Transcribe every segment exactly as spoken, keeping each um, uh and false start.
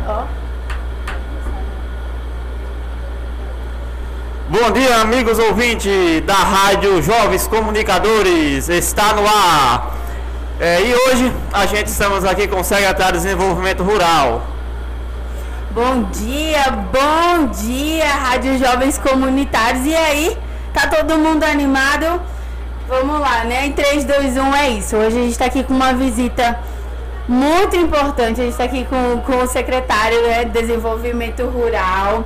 Ó. Bom dia, amigos ouvintes da Rádio Jovens Comunicadores, está no ar. É, e hoje a gente estamos aqui com o secretário de Desenvolvimento Rural. Bom dia, bom dia, Rádio Jovens Comunitários. E aí, tá todo mundo animado? Vamos lá, né? Em três, dois, um, é isso. Hoje a gente está aqui com uma visita muito importante. A gente está aqui com, com o secretário, né, de Desenvolvimento Rural,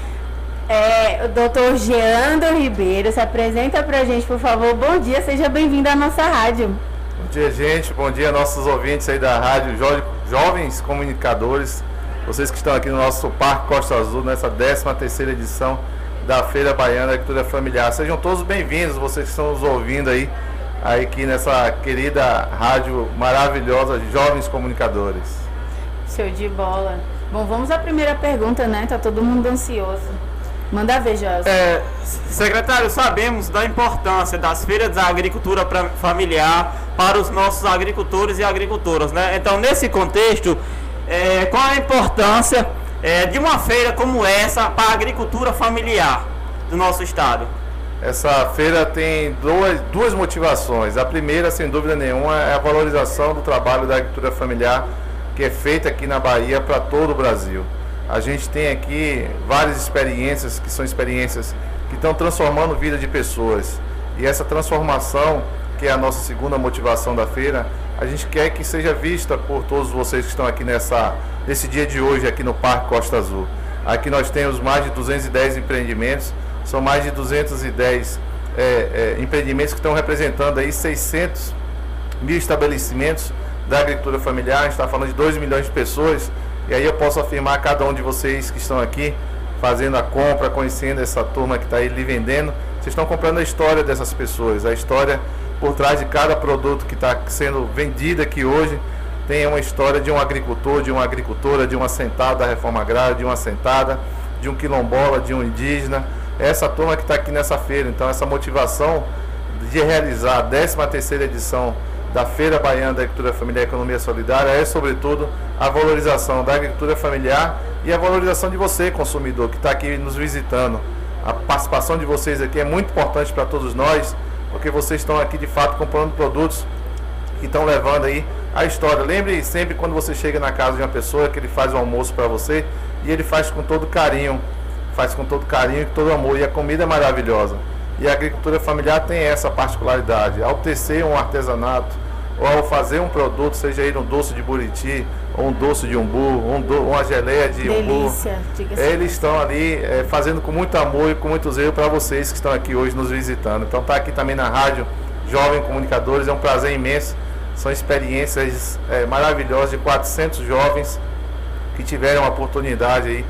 é, o doutor Geandro Ribeiro. Se apresenta pra gente, por favor. Bom dia, seja bem-vindo à nossa rádio. Bom dia, gente. Bom dia, nossos ouvintes aí da Rádio Jo- Jovens Comunicadores. Vocês que estão aqui no nosso Parque Costa Azul, nessa décima terceira edição da Feira Baiana da Agricultura Familiar. Sejam todos bem-vindos, vocês que estão nos ouvindo aí, aí aqui nessa querida rádio maravilhosa, Jovens Comunicadores. Show de bola. Bom, vamos à primeira pergunta, né? Tá todo mundo ansioso. Manda ver, José. É, secretário, sabemos da importância das feiras da agricultura pra- familiar para os nossos agricultores e agricultoras, né? Então, nesse contexto, é, qual a importância é, de uma feira como essa para a agricultura familiar do nosso estado? Essa feira tem duas, duas motivações. A primeira, sem dúvida nenhuma, é a valorização do trabalho da agricultura familiar que é feita aqui na Bahia para todo o Brasil. A gente tem aqui várias experiências que são experiências que estão transformando a vida de pessoas. E essa transformação, que é a nossa segunda motivação da feira, a gente quer que seja vista por todos vocês que estão aqui nessa, nesse dia de hoje, aqui no Parque Costa Azul. Aqui nós temos mais de duzentos e dez empreendimentos, são mais de duzentos e dez é, é, empreendimentos que estão representando aí seiscentos mil estabelecimentos da agricultura familiar. A gente está falando de dois milhões de pessoas, e aí eu posso afirmar a cada um de vocês que estão aqui fazendo a compra, conhecendo essa turma que está aí lhe vendendo, vocês estão comprando a história dessas pessoas, a história por trás de cada produto que está sendo vendido aqui hoje. Tem uma história de um agricultor, de uma agricultora, de uma assentada da reforma agrária, de uma assentada, de um quilombola, de um indígena. Essa turma que está aqui nessa feira. Então, essa motivação de realizar a décima terceira edição da Feira Baiana da Agricultura Familiar e Economia Solidária é, sobretudo, a valorização da agricultura familiar e a valorização de você, consumidor, que está aqui nos visitando. A participação de vocês aqui é muito importante para todos nós, porque vocês estão aqui, de fato, comprando produtos que estão levando aí a história. Lembre sempre, quando você chega na casa de uma pessoa, que ele faz o almoço para você, e ele faz com todo carinho, faz com todo carinho e todo amor, e a comida é maravilhosa. E a agricultura familiar tem essa particularidade. Ao tecer um artesanato, ou ao fazer um produto, seja ele um doce de buriti, ou um doce de umbu, um do, uma geleia de Delícia, umbu, eles estão ali é, fazendo com muito amor e com muito zelo para vocês que estão aqui hoje nos visitando. Então, estar aqui também na Rádio Jovem Comunicadores é um prazer imenso. São experiências é, maravilhosas de quatrocentos jovens que tiveram a oportunidade aí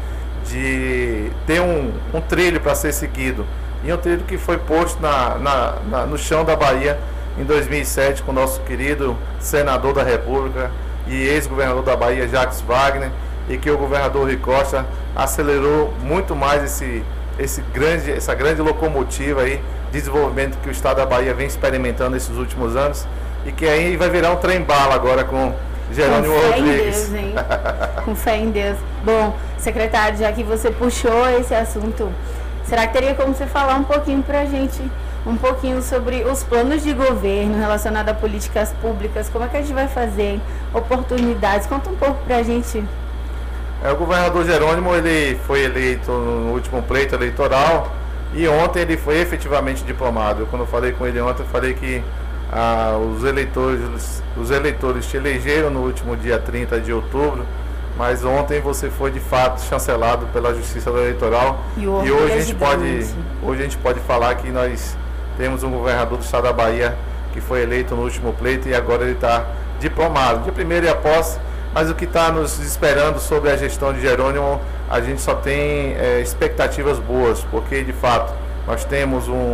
de ter um, um trilho para ser seguido. E um trilho que foi posto na, na, na, no chão da Bahia em dois mil e sete com o nosso querido senador da República e ex-governador da Bahia, Jacques Wagner, e que o governador Rui Costa acelerou muito mais esse, esse grande, essa grande locomotiva aí de desenvolvimento que o estado da Bahia vem experimentando nesses últimos anos, e que aí vai virar um trem-bala agora com Jerônimo Com fé Rodrigues. em Deus, hein? Com fé em Deus. Bom, secretário, já que você puxou esse assunto, será que teria como você falar um pouquinho pra gente, um pouquinho sobre os planos de governo relacionados a políticas públicas? Como é que a gente vai fazer? Oportunidades? Conta um pouco pra gente. É, o governador Jerônimo, ele foi eleito no último pleito eleitoral, e ontem ele foi efetivamente diplomado. Quando eu falei com ele ontem, eu falei que ah, os eleitores, os eleitores te elegeram no último dia trinta de outubro, mas ontem você foi de fato chancelado pela Justiça Eleitoral, E, e o hoje a gente pode, presidente. hoje a gente pode falar que nós temos um governador do estado da Bahia que foi eleito no último pleito e agora ele está diplomado. De primeiro e a posse, mas o que está nos esperando sobre a gestão de Jerônimo, a gente só tem é, expectativas boas, porque de fato nós temos um,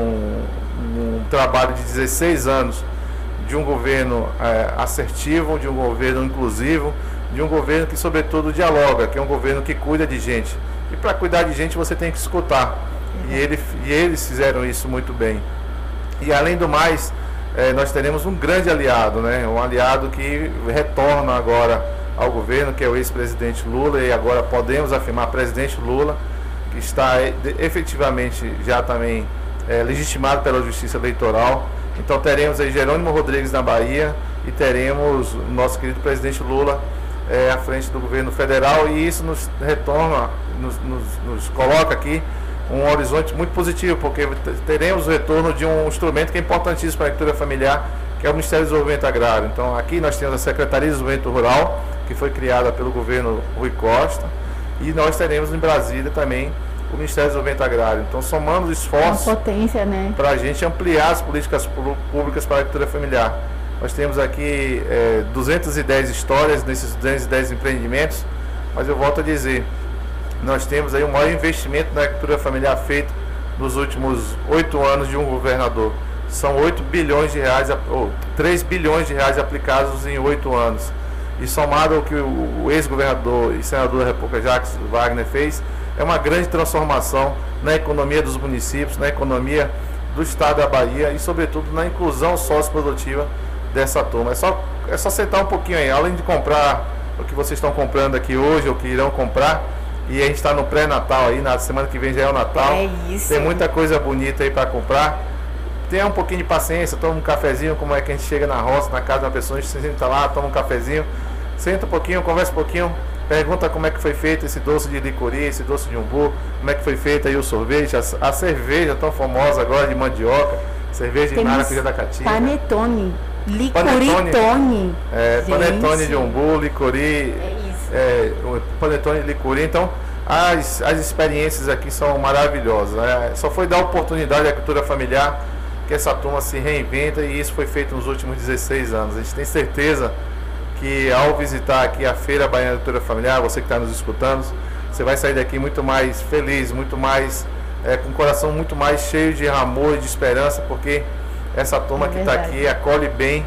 um trabalho de dezesseis anos de um governo é, assertivo, de um governo inclusivo, de um governo que sobretudo dialoga, que é um governo que cuida de gente. E para cuidar de gente você tem que escutar. Uhum. E, ele, e eles fizeram isso muito bem. E além do mais, é, nós teremos um grande aliado, né? Um aliado que retorna agora ao governo, que é o ex-presidente Lula, e agora podemos afirmar presidente Lula, que está efetivamente já também é, legitimado pela Justiça Eleitoral. Então teremos aí Jerônimo Rodrigues na Bahia e teremos o nosso querido presidente Lula é, à frente do governo federal, e isso nos retorna, nos, nos, nos coloca aqui um horizonte muito positivo, porque teremos o retorno de um instrumento que é importantíssimo para a agricultura familiar, que é o Ministério do Desenvolvimento Agrário. Então aqui nós temos a Secretaria de Desenvolvimento Rural, que foi criada pelo governo Rui Costa, e nós teremos em Brasília também o Ministério do Desenvolvimento Agrário. Então somando esforços né? para a gente ampliar as políticas públicas para a agricultura familiar. Nós temos aqui é, duzentas e dez histórias nesses duzentos e dez empreendimentos, mas eu volto a dizer, nós temos aí o maior investimento na agricultura familiar feito nos últimos oito anos de um governador. São oito bilhões de reais, ou três bilhões de reais aplicados em oito anos. E somado ao que o, o ex-governador e senador da República, Jacques Wagner, fez, é uma grande transformação na economia dos municípios, na economia do estado da Bahia e, sobretudo, na inclusão socioprodutiva dessa turma. É só, é só sentar um pouquinho aí, além de comprar o que vocês estão comprando aqui hoje, ou que irão comprar, e a gente está no pré-natal aí, na semana que vem já é o Natal. É isso. Tem muita coisa bonita aí para comprar. Tenha um pouquinho de paciência, toma um cafezinho, como é que a gente chega na roça, na casa de uma pessoa, a gente senta lá, toma um cafezinho, senta um pouquinho, conversa um pouquinho, pergunta como é que foi feito esse doce de licori, esse doce de umbu, como é que foi feito aí o sorvete, a, a cerveja tão famosa agora de mandioca, cerveja de maracujá da Caatinga. Panetone, licoritone. É, panetone de umbu, licori, é isso. É, panetone de licori. Então, as, as experiências aqui são maravilhosas, né? Só foi dar oportunidade à agricultura familiar que essa turma se reinventa, e isso foi feito nos últimos dezesseis anos. A gente tem certeza que ao visitar aqui a Feira Baiana de Agricultura Familiar, você que está nos escutando, você vai sair daqui muito mais feliz, muito mais, é, com o coração muito mais cheio de amor e de esperança, porque essa turma é que está aqui acolhe bem,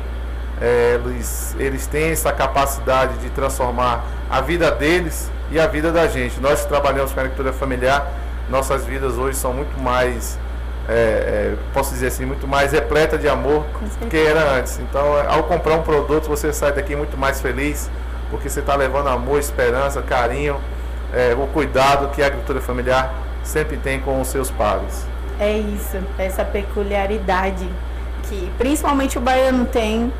é, eles, eles têm essa capacidade de transformar a vida deles e a vida da gente. Nós que trabalhamos com a agricultura familiar, nossas vidas hoje são muito mais, é, é, posso dizer assim, muito mais repleta de amor do que era antes. Então, ao comprar um produto, você sai daqui muito mais feliz, porque você está levando amor, esperança, carinho, é, o cuidado que a agricultura familiar sempre tem com os seus pares. É isso, essa peculiaridade que principalmente o baiano tem.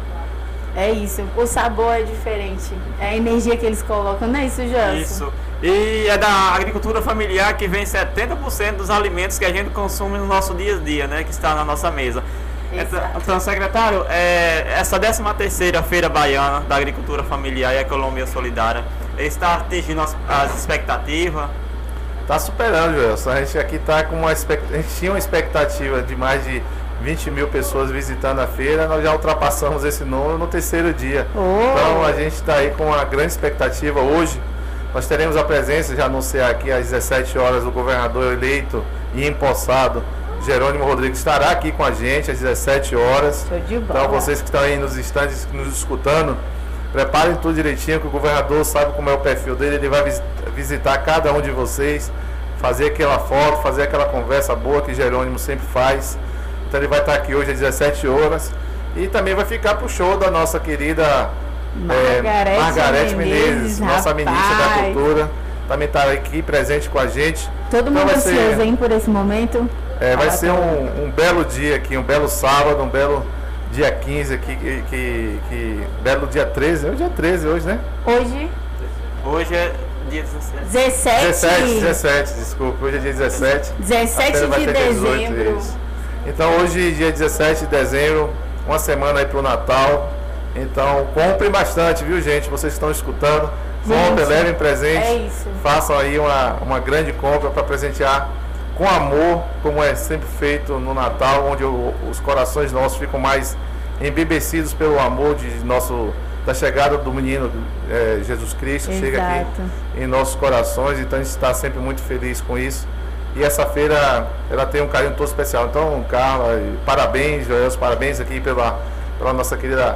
É isso, o sabor é diferente, é a energia que eles colocam, não é isso, Janso? Isso. E é da agricultura familiar que vem setenta por cento dos alimentos que a gente consome no nosso dia a dia, né? Que está na nossa mesa. Exato. Então, secretário, é, essa décima terceira Feira Baiana da Agricultura Familiar e Economia Solidária está atingindo as, as expectativas? Está superando, Joelson. A gente aqui está com uma expectativa, a gente tinha uma expectativa de mais de vinte mil pessoas visitando a feira, nós já ultrapassamos esse número no terceiro dia. Oh. Então a gente está aí com uma grande expectativa. Hoje nós teremos a presença, já anunciar aqui às dezessete horas, o governador eleito e empossado, Jerônimo Rodrigues, estará aqui com a gente às dezessete horas. Show de bola. Então vocês que estão aí nos estandes nos escutando, preparem tudo direitinho, que o governador sabe como é o perfil dele, ele vai visitar cada um de vocês, fazer aquela foto, fazer aquela conversa boa que Jerônimo sempre faz. Então ele vai estar aqui hoje às dezessete horas e também vai ficar pro show da nossa querida Margarete, é, Margarete Menezes, Menezes, nossa rapaz. ministra da Cultura, também está aqui presente com a gente. Todo então mundo ansioso, ser, hein, por esse momento. É, vai ah, ser um, um belo dia aqui, um belo sábado, um belo dia quinze aqui, que, que, que belo dia treze, é o dia treze hoje, né? Hoje? Hoje é dia dezessete. dezessete. dezessete, dezessete, desculpa, hoje é dia dezessete. dezessete de dezembro. dezoito, então hoje, dia dezessete de dezembro, uma semana aí pro Natal. Então comprem bastante, viu, gente? Vocês estão escutando. Comprem, levem presente. É isso. Façam aí uma, uma grande compra para presentear com amor, como é sempre feito no Natal, onde o, os corações nossos ficam mais embebecidos pelo amor de nosso, da chegada do menino é, Jesus Cristo. Exato. Chega aqui em nossos corações, então a gente está sempre muito feliz com isso. E essa feira, ela tem um carinho todo especial. Então, Carla, parabéns, Joelson, parabéns aqui pela, pela nossa querida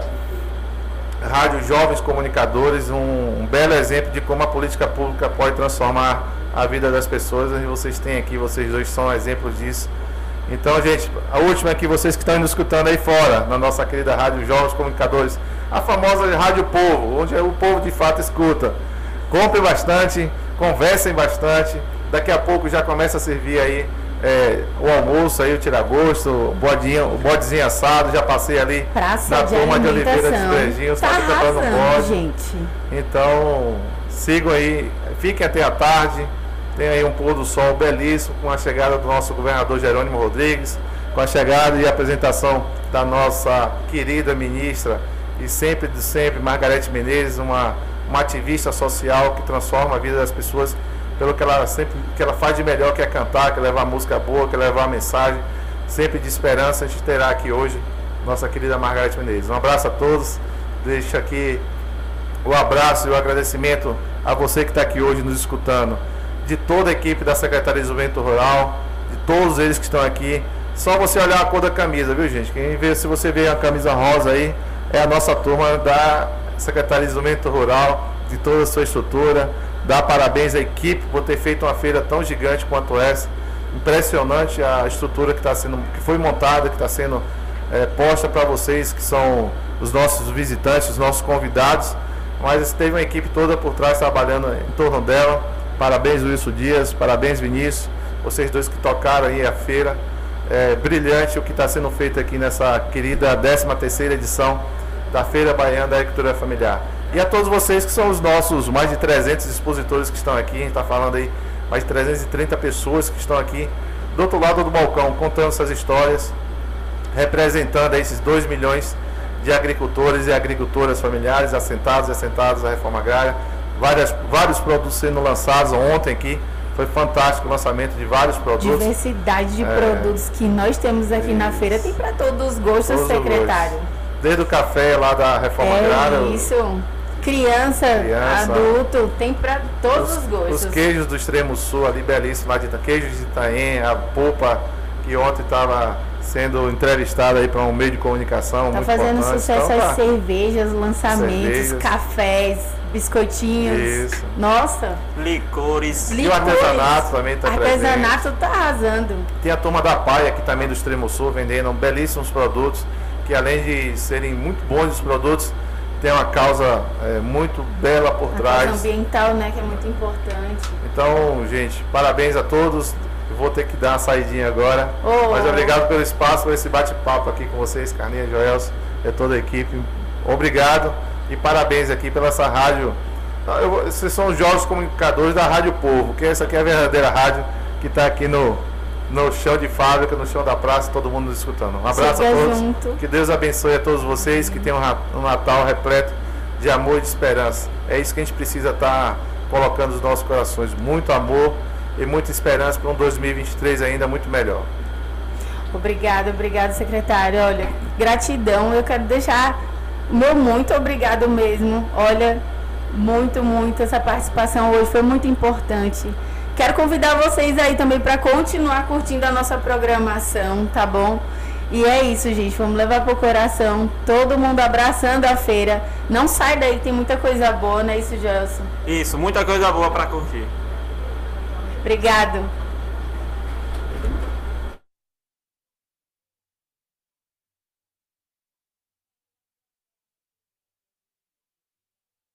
Rádio Jovens Comunicadores, um, um belo exemplo de como a política pública pode transformar a vida das pessoas. E vocês têm aqui, vocês dois são exemplos disso. Então, gente, a última aqui, vocês que estão nos escutando aí fora, na nossa querida Rádio Jovens Comunicadores, a famosa Rádio Povo, onde o povo de fato escuta. Comprem bastante, conversem bastante. Daqui a pouco já começa a servir aí é, o almoço, aí o tiragosto, o bodinho, o bodezinho assado. Já passei ali Praça na de turma de Oliveira dos alimentação. Brejinhos, Tá tá comprando arrasando, bode. gente. Então, sigam aí, fiquem até a tarde. Tem aí um pôr do sol belíssimo com a chegada do nosso governador Jerônimo Rodrigues, com a chegada e apresentação da nossa querida ministra e sempre de sempre, Margarete Menezes, uma, uma ativista social que transforma a vida das pessoas pelo que ela sempre que ela faz de melhor, que é cantar, que é levar música boa, que é levar mensagem, sempre de esperança. A gente terá aqui hoje nossa querida Margarete Menezes. Um abraço a todos, deixo aqui o abraço e o agradecimento a você que está aqui hoje nos escutando, de toda a equipe da Secretaria de Desenvolvimento Rural, de todos eles que estão aqui. Só você olhar a cor da camisa, viu, gente? Quem vê, se você vê a camisa rosa aí, é a nossa turma da Secretaria de Desenvolvimento Rural, de toda a sua estrutura. Dá parabéns à equipe por ter feito uma feira tão gigante quanto essa. Impressionante a estrutura que, tá sendo, que foi montada, que está sendo é, posta para vocês, que são os nossos visitantes, os nossos convidados. Mas teve uma equipe toda por trás trabalhando em torno dela. Parabéns, Wilson Dias, parabéns, Vinícius, vocês dois que tocaram aí a feira. É brilhante o que está sendo feito aqui nessa querida décima terceira edição da Feira Baiana da Agricultura Familiar. E a todos vocês que são os nossos mais de trezentos expositores que estão aqui, a gente está falando aí mais de trezentas e trinta pessoas que estão aqui do outro lado do balcão, contando essas histórias, representando aí esses dois milhões de agricultores e agricultoras familiares, assentados e assentadas à reforma agrária. Várias, vários produtos sendo lançados ontem aqui, foi fantástico o lançamento de vários produtos. Diversidade de é, produtos que nós temos aqui isso. na feira, tem para todos os gostos, todos secretário. Os gostos. Desde o café lá da reforma é agrária. Isso, criança, criança, adulto, tem para todos os, os gostos. Os queijos do extremo sul ali, belíssimos, lá de queijos de Itaém, a polpa que ontem estava sendo entrevistada aí para um meio de comunicação. Está muito fazendo importante. sucesso então, as tá. cervejas, lançamentos, cervejas. cafés, biscoitinhos. Isso. Nossa. Licores. E o artesanato também está presente. Artesanato está arrasando. Tem a turma da Paia aqui também do extremo sul vendendo belíssimos produtos, que além de serem muito bons os produtos, tem uma causa é, muito bela por a trás. Causa ambiental, né, que é muito importante. Então, gente, parabéns a todos. Eu vou ter que dar uma saidinha agora. Oh, mas obrigado pelo espaço, por esse bate-papo aqui com vocês, Carlinha, Joelson e toda a equipe. Obrigado e parabéns aqui pela essa rádio. Eu, vocês são os jovens comunicadores da Rádio Povo, que essa aqui é a verdadeira rádio que está aqui no, no chão de fábrica, no chão da praça, todo mundo nos escutando. Um abraço Chega a todos. Junto. Que Deus abençoe a todos vocês, que tenham um Natal repleto de amor e de esperança. É isso que a gente precisa estar colocando nos nossos corações. Muito amor e muita esperança para um dois mil e vinte e três ainda muito melhor. Obrigada, obrigada, secretário. Olha, gratidão. Eu quero deixar o meu muito obrigado mesmo. Olha, muito, muito. Essa participação hoje foi muito importante. Quero convidar vocês aí também para continuar curtindo a nossa programação, tá bom? E é isso, gente. Vamos levar pro coração. Todo mundo abraçando a feira. Não sai daí, tem muita coisa boa, não é isso, Gelson? Isso, muita coisa boa para curtir. Obrigado.